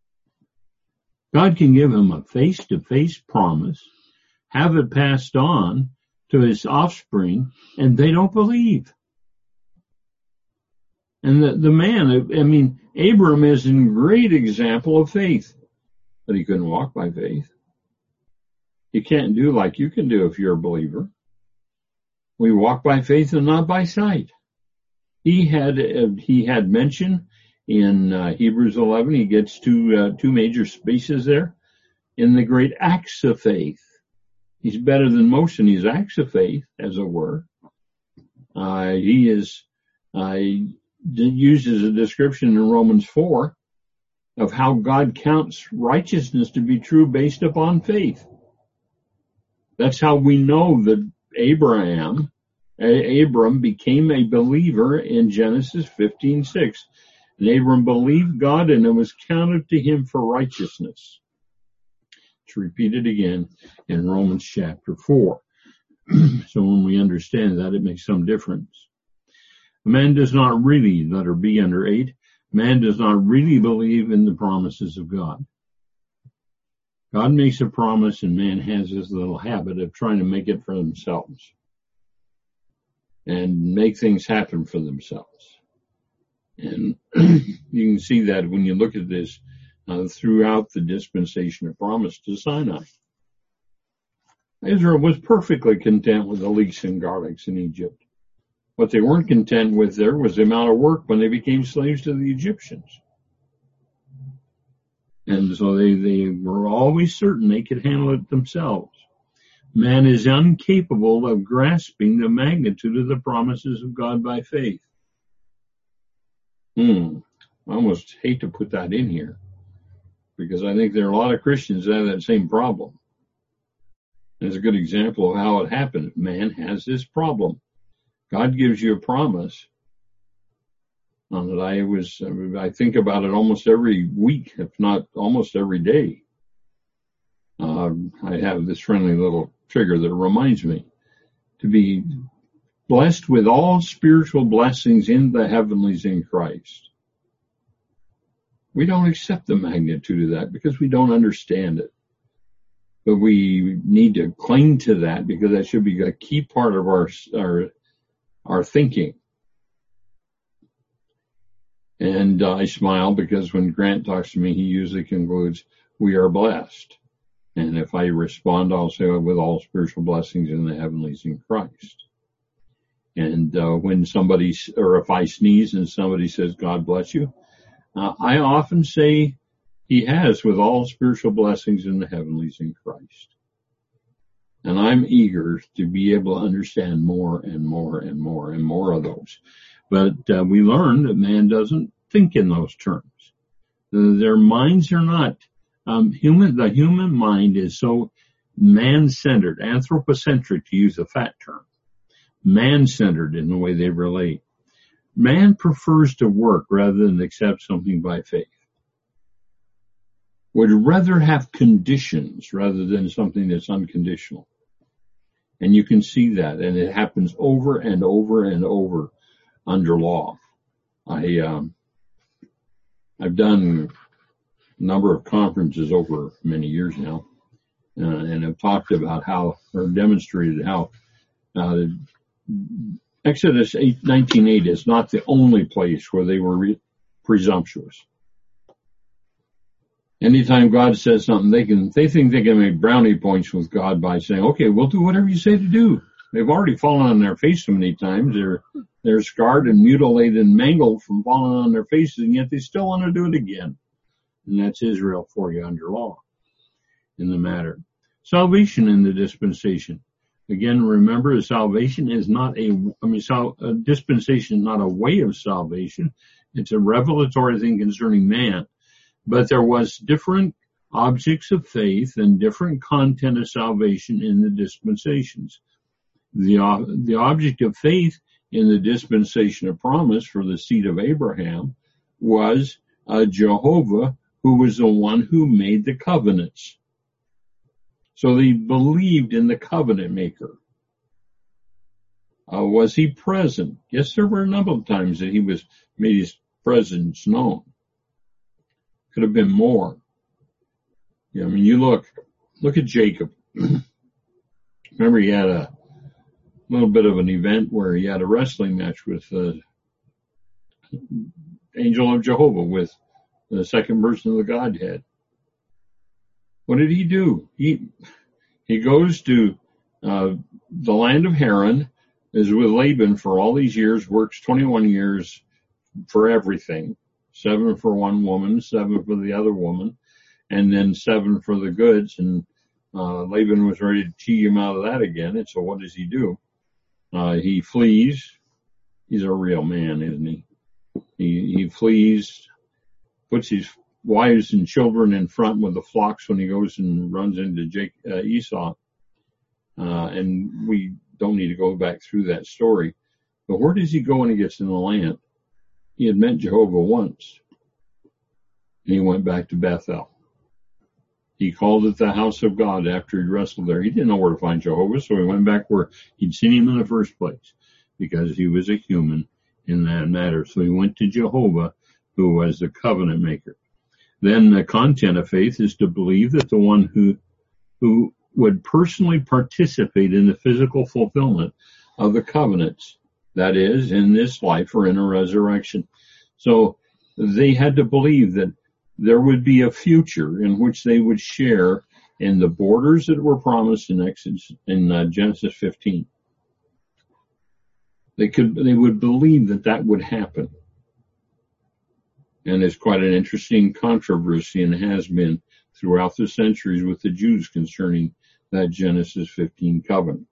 God can give him a face-to-face promise, have it passed on to his offspring, and they don't believe. And the, the man, I mean, Abram is a great example of faith, but he couldn't walk by faith. He can't do like you can do if you're a believer. We walk by faith and not by sight. He had uh, he had mention in uh, Hebrews eleven. He gets two uh, two major spaces there in the great acts of faith. He's better than most in his acts of faith, as it were. Uh, he is uh, uses a description in Romans four of how God counts righteousness to be true based upon faith. That's how we know that Abraham, Abram became a believer in Genesis fifteen six. And Abram believed God, and it was counted to him for righteousness. It's repeated again in Romans chapter four. So when we understand that, it makes some difference. A man does not really, letter B under eight, man does not really believe in the promises of God. God makes a promise, and man has this little habit of trying to make it for themselves and make things happen for themselves. And you can see that when you look at this uh, throughout the dispensation of promise to Sinai. Israel was perfectly content with the leeks and garlics in Egypt. What they weren't content with there was the amount of work when they became slaves to the Egyptians. And so they, they were always certain they could handle it themselves. Man is incapable of grasping the magnitude of the promises of God by faith. Hmm. I almost hate to put that in here because I think there are a lot of Christians that have that same problem. It's a good example of how it happened. Man has this problem. God gives you a promise. Um, that I was, I think about it almost every week, if not almost every day. Uh, I have this friendly little trigger that reminds me to be blessed with all spiritual blessings in the heavenlies in Christ. We don't accept the magnitude of that because we don't understand it. But we need to cling to that because that should be a key part of our, our, our thinking. And uh, I smile because when Grant talks to me, he usually concludes, we are blessed. And if I respond, I'll say with all spiritual blessings in the heavenlies in Christ. And uh, when somebody, or if I sneeze and somebody says, God bless you, uh, I often say, he has with all spiritual blessings in the heavenlies in Christ. And I'm eager to be able to understand more and more and more and more of those. But uh, we learn that man doesn't think in those terms. Their minds are not um, human. The human mind is so man-centered, anthropocentric, to use a fat term, man-centered in the way they relate. Man prefers to work rather than accept something by faith. Would rather have conditions rather than something that's unconditional. And you can see that, and it happens over and over and over under law. I, um, I've done a number of conferences over many years now, uh, and have talked about how, or demonstrated how, uh, Exodus nineteen eight is not the only place where they were re- presumptuous. Anytime God says something, they can, they think they can make brownie points with God by saying, okay, we'll do whatever you say to do. They've already fallen on their face so many times. They're, they're scarred and mutilated and mangled from falling on their faces, and yet they still want to do it again. And that's Israel for you under law in the matter. Salvation in the dispensation. Again, remember, salvation is not a, I mean, sal, a dispensation is not a way of salvation. It's a revelatory thing concerning man. But there was different objects of faith and different content of salvation in the dispensations. The, uh, the object of faith in the dispensation of promise for the seed of Abraham was uh, Jehovah, who was the one who made the covenants. So they believed in the covenant maker. Uh, was he present? Yes, there were a number of times that he was made his presence known. Could have been more. Yeah, I mean, you look, look at Jacob. Remember, he had a little bit of an event where he had a wrestling match with the angel of Jehovah, with the second person of the Godhead. What did he do? He he goes to uh, the land of Haran, is with Laban for all these years, works twenty-one years for everything. Seven for one woman, seven for the other woman, and then seven for the goods. And uh, Laban was ready to cheat him out of that again. And so what does he do? Uh, he flees. He's a real man, isn't he? He, he flees, puts his wives and children in front with the flocks when he goes and runs into Jake, uh, Esau. Uh, and we don't need to go back through that story. But where does he go when he gets in the land? He had met Jehovah once, and he went back to Bethel. He called it the house of God after he wrestled there. He didn't know where to find Jehovah, so he went back where he'd seen him in the first place, because he was a human in that matter. So he went to Jehovah, who was the covenant maker. Then the content of faith is to believe that the one who who would personally participate in the physical fulfillment of the covenants, that is, in this life or in a resurrection. So they had to believe that there would be a future in which they would share in the borders that were promised in Exodus, in uh, Genesis fifteen. They could, they would believe that that would happen. And it's quite an interesting controversy, and has been throughout the centuries with the Jews concerning that Genesis fifteen covenant.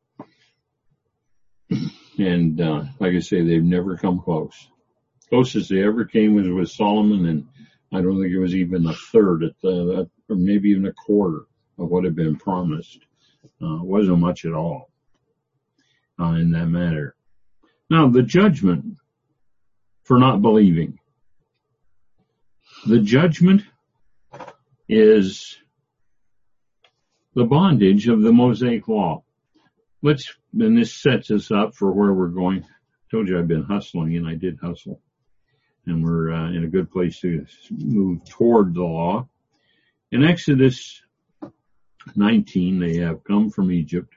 And uh, like I say, they've never come close. Closest they ever came was with Solomon, and I don't think it was even a third, at the, or maybe even a quarter of what had been promised. Uh, it wasn't much at all uh, in that matter. Now, the judgment for not believing. The judgment is the bondage of the Mosaic law. Let's, and this sets us up for where we're going. I told you I've been hustling, and I did hustle. And we're uh, in a good place to move toward the law. In Exodus nineteen, they have come from Egypt.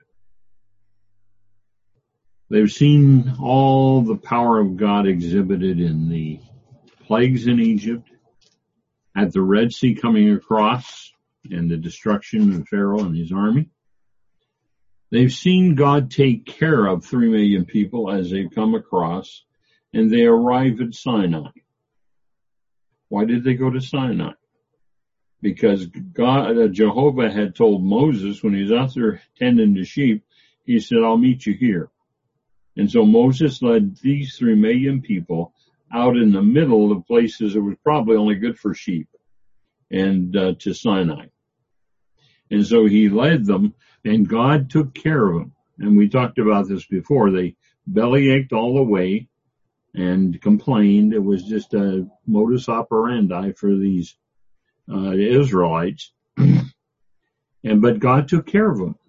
They've seen all the power of God exhibited in the plagues in Egypt, at the Red Sea coming across and the destruction of Pharaoh and his army. They've seen God take care of three million people as they've come across, and they arrive at Sinai. Why did they go to Sinai? Because God, uh, Jehovah had told Moses when he was out there tending the sheep, he said, I'll meet you here. And so Moses led these three million people out in the middle of places that was probably only good for sheep and uh, to Sinai. And so he led them, and God took care of them. And we talked about this before. They bellyached all the way and complained. It was just a modus operandi for these uh, Israelites. and But God took care of them.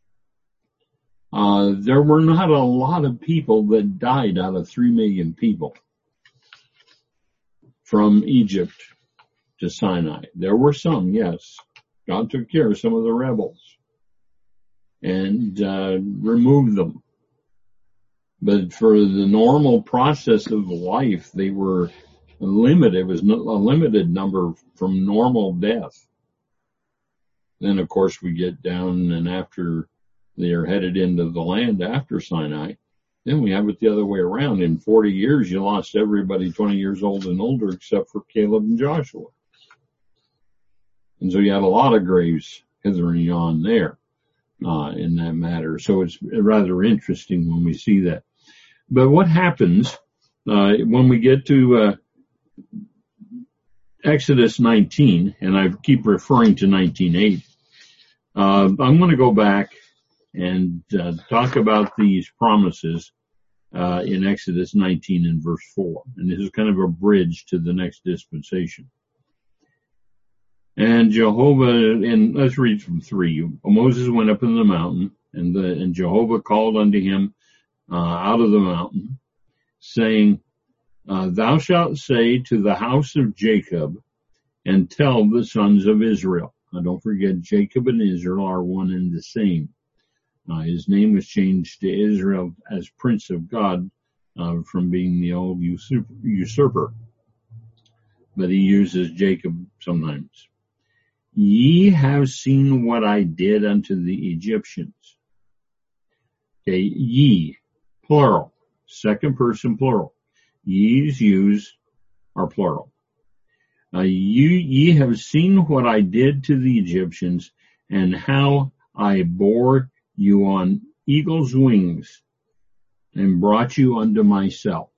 Uh, there were not a lot of people that died out of three million people from Egypt to Sinai. There were some, yes. God took care of some of the rebels and uh, removed them. But for the normal process of life, they were limited. It was a limited number from normal death. Then, of course, we get down, and after they are headed into the land after Sinai, then we have it the other way around. In forty years, you lost everybody twenty years old and older except for Caleb and Joshua. And so you had a lot of graves hither and yon there uh, in that matter. So it's rather interesting when we see that. But what happens uh, when we get to uh, Exodus nineteen, and I keep referring to nineteen eight, uh, I'm going to go back and uh, talk about these promises uh, in Exodus nineteen and verse four. And this is kind of a bridge to the next dispensation. And Jehovah, and let's read from three. Moses went up in the mountain, and, the, and Jehovah called unto him uh, out of the mountain, saying, uh, Thou shalt say to the house of Jacob, and tell the sons of Israel. Now don't forget, Jacob and Israel are one and the same. Uh, his name was changed to Israel as Prince of God uh, from being the old usurper, usurper. But he uses Jacob sometimes. Ye have seen what I did unto the Egyptians. Okay, ye, plural, second person plural. Ye's used are plural. Uh, you, ye have seen what I did to the Egyptians, and how I bore you on eagle's wings, and brought you unto myself.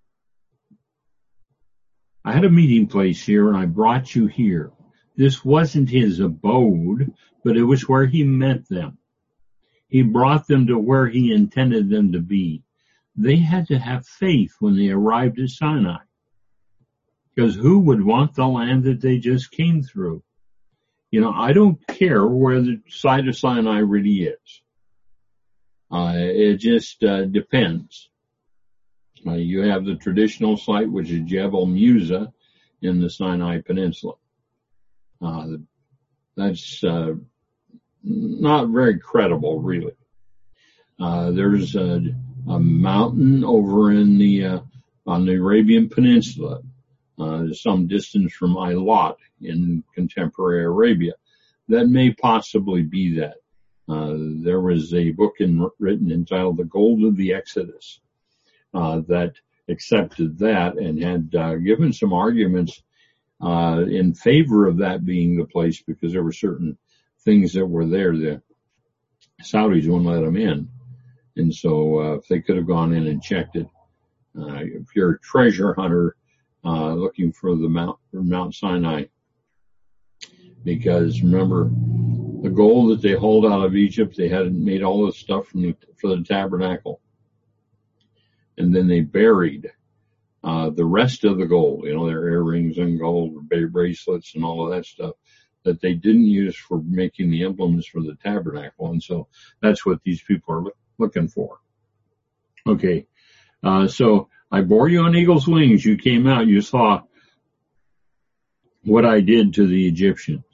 I had a meeting place here, and I brought you here. This wasn't his abode, but it was where he met them. He brought them to where he intended them to be. They had to have faith when they arrived at Sinai. Because who would want the land that they just came through? You know, I don't care where the side of Sinai really is. Uh, it just uh, depends. Uh, you have the traditional site, which is Jebel Musa in the Sinai Peninsula. Uh, that's uh, not very credible, really. Uh, there's a, a mountain over in the uh, on the Arabian Peninsula, uh, some distance from Eilat in contemporary Arabia. That may possibly be that. Uh, there was a book in, written entitled The Gold of the Exodus uh, that accepted that and had uh, given some arguments Uh, in favor of that being the place, because there were certain things that were there. The Saudis wouldn't let them in. And so, uh, if they could have gone in and checked it, uh, if you're a treasure hunter, uh, looking for the Mount, Mount Sinai, because remember, the gold that they hauled out of Egypt, they had made all this stuff from the, for the tabernacle. And then they buried Uh, the rest of the gold, you know, their earrings and gold, bracelets and all of that stuff that they didn't use for making the implements for the tabernacle. And so that's what these people are look, looking for. Okay. Uh, so I bore you on eagle's wings. You came out, you saw what I did to the Egyptians.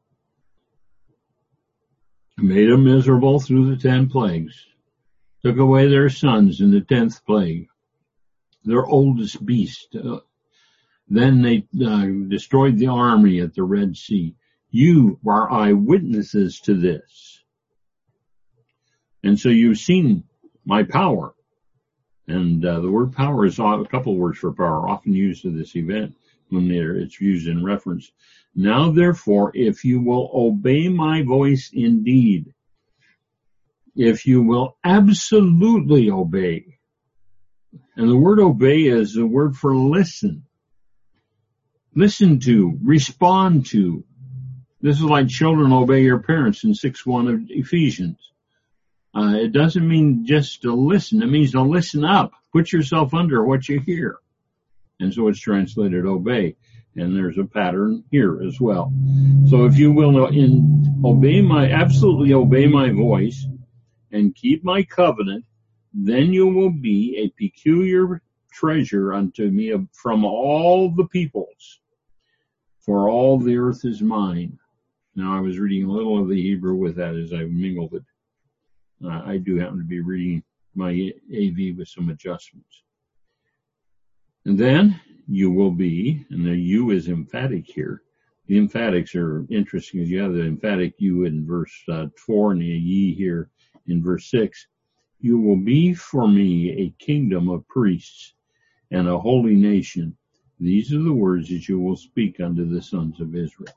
I made them miserable through the ten plagues, took away their sons in the tenth plague, their oldest beast. Uh, then they uh, destroyed the army at the Red Sea. You are eyewitnesses to this. And so you've seen my power. And uh, the word power is a couple of words for power, often used in this event when it's used in reference. Now, therefore, if you will obey my voice indeed, if you will absolutely obey, and the word obey is the word for listen, listen to, respond to. This is like children obey your parents in six one of Ephesians. Uh, it doesn't mean just to listen. It means to listen up. Put yourself under what you hear. And so it's translated obey. And there's a pattern here as well. So if you will in, obey my, absolutely obey my voice and keep my covenant, then you will be a peculiar treasure unto me from all the peoples. For all the earth is mine. Now I was reading a little of the Hebrew with that as I mingled it. Uh, I do happen to be reading my A V with some adjustments. And then you will be, and the you is emphatic here. The emphatics are interesting because you have the emphatic you in verse uh, four and the ye here in verse six. You will be for me a kingdom of priests and a holy nation. These are the words that you will speak unto the sons of Israel.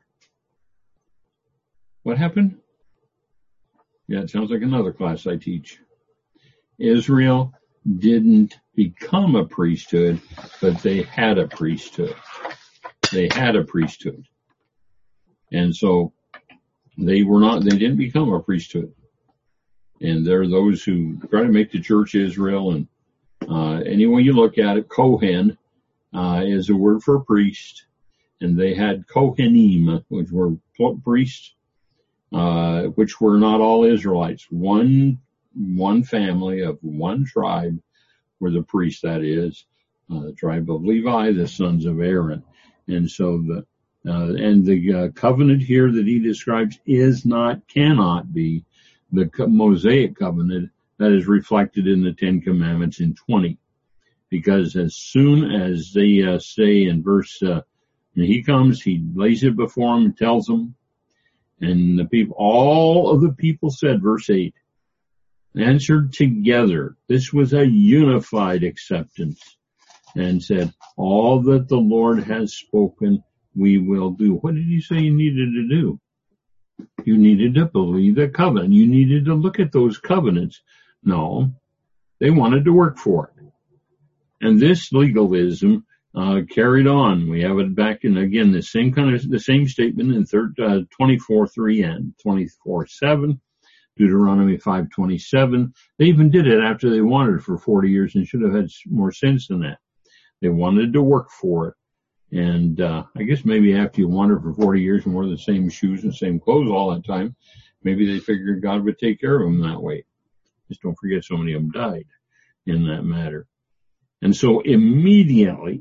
What happened? Yeah, it sounds like another class I teach. Israel didn't become a priesthood, but they had a priesthood. They had a priesthood. And so they were not, they didn't become a priesthood. And there are those who try to make the church Israel. And uh, any way you look at it, Kohen uh, is a word for priest. And they had Kohanim, which were priests. Uh, which were not all Israelites. One, one family of one tribe were the priests, that is, uh, the tribe of Levi, the sons of Aaron. And so the, uh, and the uh, covenant here that he describes is not, cannot be the Mosaic covenant that is reflected in the Ten Commandments in twenty. Because as soon as they uh, say in verse, uh, when he comes, he lays it before them and tells them, and the people, all of the people said, verse eight, answered together. This was a unified acceptance and said, all that the Lord has spoken, we will do. What did he say you needed to do? You needed to believe the covenant. You needed to look at those covenants. No, they wanted to work for it. And this legalism Uh, carried on. We have it back in, again, the same kind of, the same statement in third, uh, twenty-four three and twenty-four seven, Deuteronomy five twenty-seven. They even did it after they wanted it for forty years and should have had more sense than that. They wanted to work for it. And, uh, I guess maybe after you wandered for forty years and wore the same shoes and same clothes all that time, maybe they figured God would take care of them that way. Just don't forget so many of them died in that matter. And so immediately,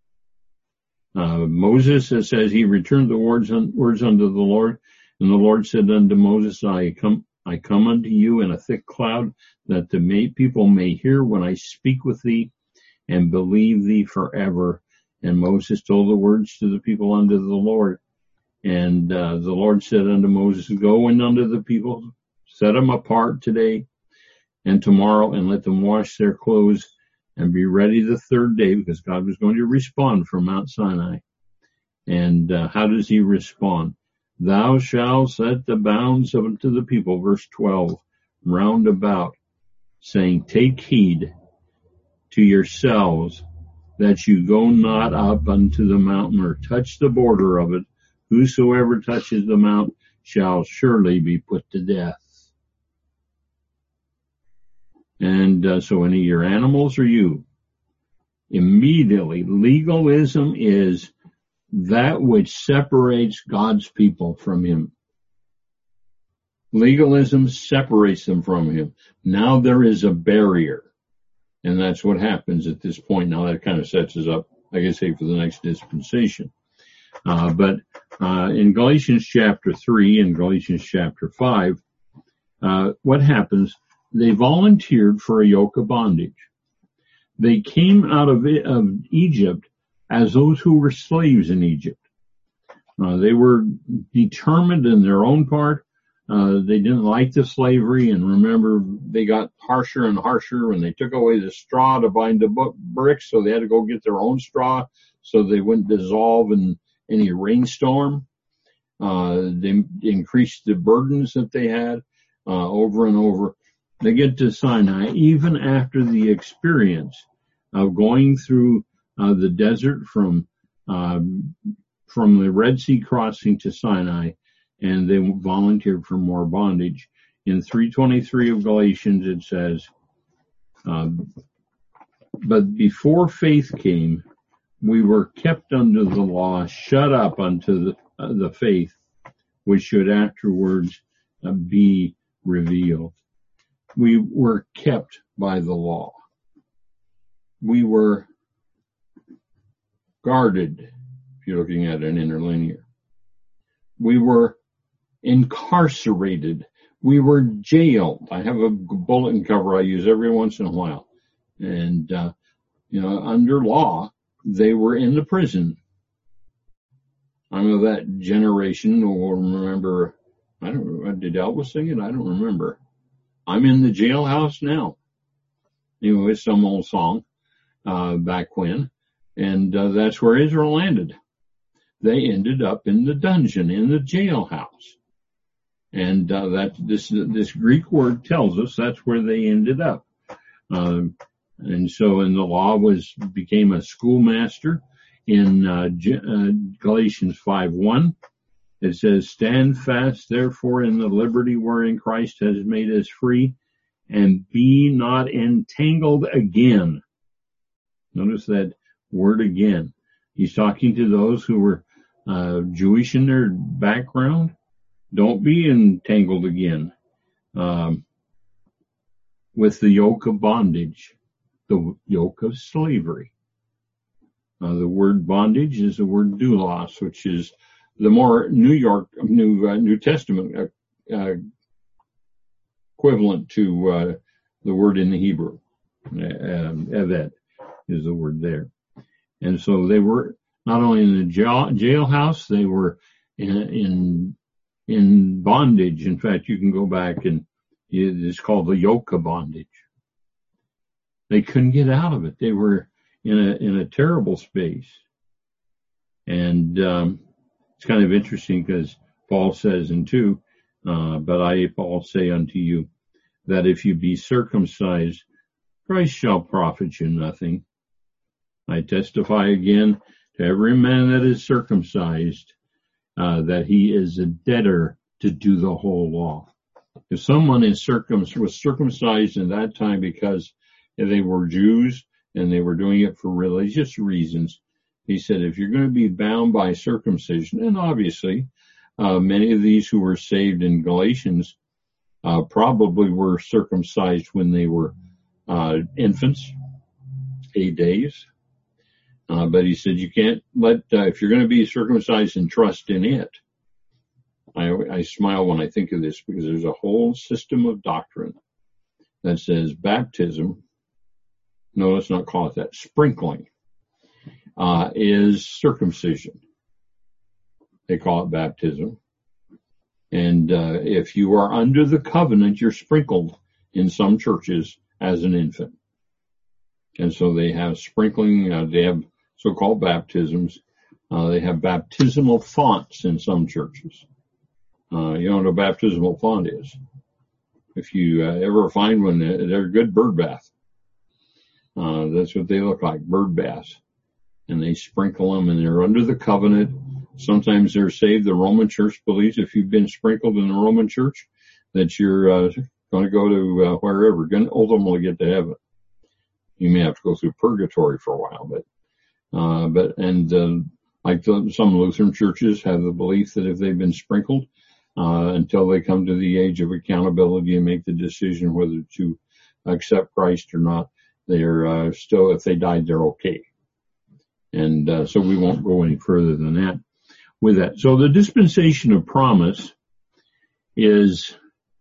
Uh, Moses, it says, he returned the words, un, words unto the Lord, and the Lord said unto Moses, I come, I come unto you in a thick cloud, that the may, people may hear when I speak with thee, and believe thee forever. And Moses told the words to the people unto the Lord. And uh, the Lord said unto Moses, go in unto the people, set them apart today and tomorrow, and let them wash their clothes, and be ready the third day, because God was going to respond from Mount Sinai. And uh, how does he respond? Thou shalt set the bounds unto the people, verse twelve, round about, saying, take heed to yourselves that you go not up unto the mountain or touch the border of it. Whosoever touches the mount shall surely be put to death. And uh, so any of your animals or you, immediately, legalism is that which separates God's people from him. Legalism separates them from him. Now there is a barrier. And that's what happens at this point. Now that kind of sets us up, like I say, for the next dispensation. Uh, but uh, in Galatians chapter three and Galatians chapter five, uh, what happens? They volunteered for a yoke of bondage. They came out of, it, of Egypt as those who were slaves in Egypt. Uh, they were determined in their own part. Uh, they didn't like the slavery, and remember, they got harsher and harsher when they took away the straw to bind the bu- bricks, so they had to go get their own straw so they wouldn't dissolve in any rainstorm. Uh, they increased the burdens that they had uh, over and over. They get to Sinai, even after the experience of going through uh, the desert from um, from the Red Sea crossing to Sinai, and they volunteered for more bondage. In three twenty-three of Galatians, it says, uh, but before faith came, we were kept under the law, shut up unto the, uh, the faith, which should afterwards uh, be revealed. We were kept by the law. We were guarded, if you're looking at an interlinear. We were incarcerated. We were jailed. I have a bulletin cover I use every once in a while. And, uh, you know, under law, they were in the prison. I'm of that generation who will remember, I don't know, did Elvis sing it? I don't remember. I'm in the jailhouse now. Anyway, it's some old song, uh, back when. And, uh, that's where Israel landed. They ended up in the dungeon, in the jailhouse. And, uh, that, this, this Greek word tells us that's where they ended up. Um, and so, and the law was, became a schoolmaster in, uh, uh Galatians five one. It says, stand fast, therefore, in the liberty wherein Christ has made us free, and be not entangled again. Notice that word again. He's talking to those who were uh, Jewish in their background. Don't be entangled again um, with the yoke of bondage, the yoke of slavery. Uh, the word bondage is the word doulos, which is the more New York, New uh, New Testament uh, uh, equivalent to uh, the word in the Hebrew. Um, Evet is the word there. And so they were not only in the jail, jailhouse, they were in, in in bondage. In fact, you can go back and it's called the yoke of bondage. They couldn't get out of it. They were in a in a terrible space. And um, it's kind of interesting because Paul says in two, uh, but I, Paul, say unto you that if you be circumcised, Christ shall profit you nothing. I testify again to every man that is circumcised, uh, that he is a debtor to do the whole law. If someone is circum was circumcised in that time because they were Jews and they were doing it for religious reasons, he said, if you're going to be bound by circumcision, and obviously, uh, many of these who were saved in Galatians, uh, probably were circumcised when they were, uh, infants, eight days. Uh, but he said, you can't let, uh, if you're going to be circumcised and trust in it. I, I smile when I think of this because there's a whole system of doctrine that says baptism, no, let's not call it that, sprinkling, uh, is circumcision. They call it baptism. And, uh, if you are under the covenant, you're sprinkled in some churches as an infant. And so they have sprinkling, uh, they have so-called baptisms. Uh, they have baptismal fonts in some churches. Uh, you know what a baptismal font is. If you uh, ever find one, they're a good bird bath. Uh, that's what they look like, bird baths. And they sprinkle them and they're under the covenant. Sometimes they're saved. The Roman church believes if you've been sprinkled in the Roman church that you're uh, going to go to uh, wherever, going to ultimately get to heaven. You may have to go through purgatory for a while, but, uh, but, and, uh, like the, some Lutheran churches have the belief that if they've been sprinkled, uh, until they come to the age of accountability and make the decision whether to accept Christ or not, they're, uh, still, if they died, they're okay. And, uh, so we won't go any further than that with that. So the dispensation of promise is,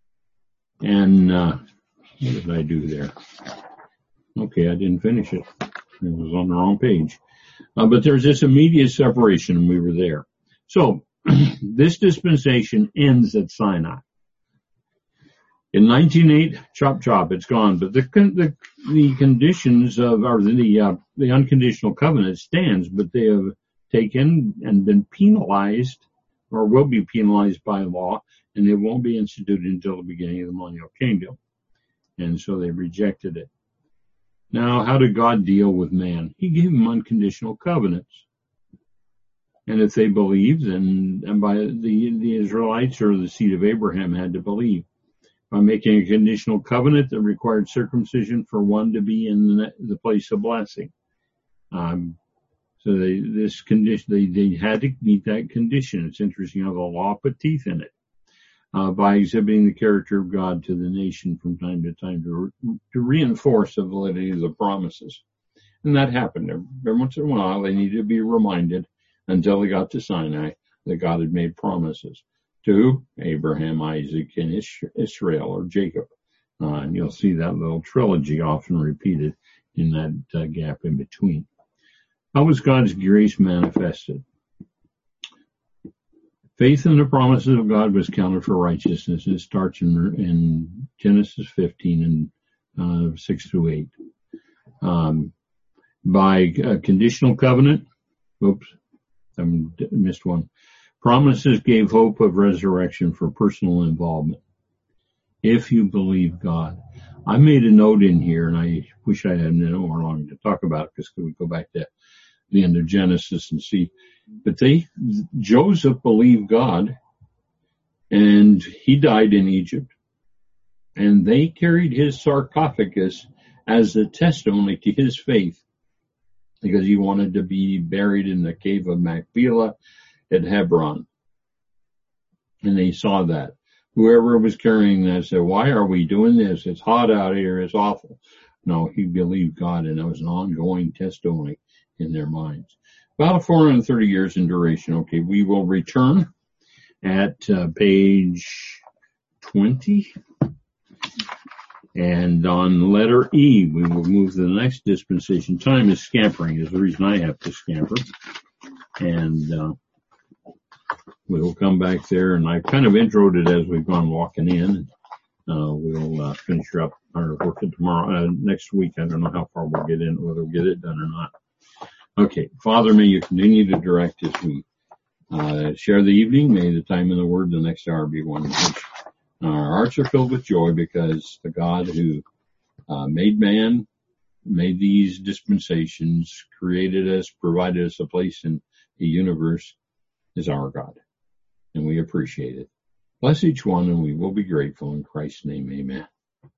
and, uh, what did I do there? Okay, I didn't finish it. It was on the wrong page. Uh, but there's this immediate separation, and we were there. So, this dispensation ends at Sinai. In nineteen oh eight, chop chop, it's gone. But the the, the conditions of, or the uh, the unconditional covenant stands, but they have taken and been penalized, or will be penalized by law, and it won't be instituted until the beginning of the millennial kingdom. And so they rejected it. Now, how did God deal with man? He gave them unconditional covenants. And if they believed, then and by the the Israelites or the seed of Abraham had to believe. By making a conditional covenant that required circumcision for one to be in the, the place of blessing. Um, so they, this condition, they, they had to meet that condition. It's interesting how the law put teeth in it. Uh, by exhibiting the character of God to the nation from time to time to, to reinforce the validity of the promises. And that happened. Every once in a while, they needed to be reminded until they got to Sinai that God had made promises to Abraham, Isaac, and Israel, or Jacob. Uh, and you'll see that little trilogy often repeated in that uh, gap in between. How was God's grace manifested? Faith in the promises of God was counted for righteousness. It starts in, in Genesis fifteen and uh, six through eight. Um, by a conditional covenant, oops, I missed one. Promises gave hope of resurrection for personal involvement. If you believe God. I made a note in here, and I wish I had more long to talk about it, because we go back to the end of Genesis and see. But they, Joseph believed God, and he died in Egypt. And they carried his sarcophagus as a testimony to his faith, because he wanted to be buried in the cave of Machpelah at Hebron. And they saw that. Whoever was carrying that said, why are we doing this? It's hot out here. It's awful. No, he believed God, and it was an ongoing testimony in their minds. About four hundred thirty years in duration. Okay, we will return at uh, page twenty. And on letter E, we will move to the next dispensation. Time is scampering is the reason I have to scamper. And uh, we will come back there. And I kind of introed it as we've gone walking in. Uh, we'll uh, finish up our work tomorrow, uh, next week. I don't know how far we'll get in, whether we'll get it done or not. Okay, Father, may you continue to direct as we uh, share the evening. May the time in the Word the next hour be one in which our hearts are filled with joy, because the God who uh, made man, made these dispensations, created us, provided us a place in the universe, is our God. And we appreciate it. Bless each one, and we will be grateful. In Christ's name, amen.